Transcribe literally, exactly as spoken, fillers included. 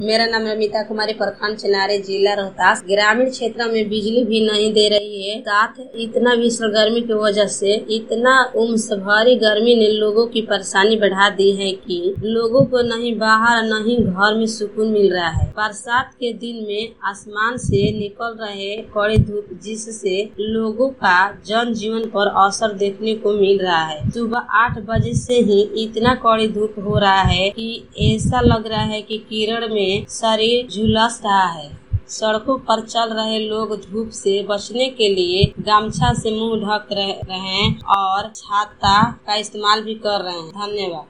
मेरा नाम रमिता कुमारी, प्रखंड चिनारी, जिला रोहतास। ग्रामीण क्षेत्र में बिजली भी नहीं दे रही है। साथ इतना भीषण गर्मी की वजह से इतना उम्स भरी गर्मी ने लोगों की परेशानी बढ़ा दी है कि लोगों को नहीं बाहर नहीं घर में सुकून मिल रहा है। बरसात के दिन में आसमान से निकल रहे कड़ी धूप, जिससे लोगों का जन जीवन पर असर देखने को मिल रहा है। सुबह आठ बजे से ही इतना कड़ी धूप हो रहा है कि ऐसा लग रहा है कि किरण में शरीर झुलस रहा है। सड़कों पर चल रहे लोग धूप से बचने के लिए गमछा से मुंह ढक रहे हैं और छाता का इस्तेमाल भी कर रहे हैं। धन्यवाद।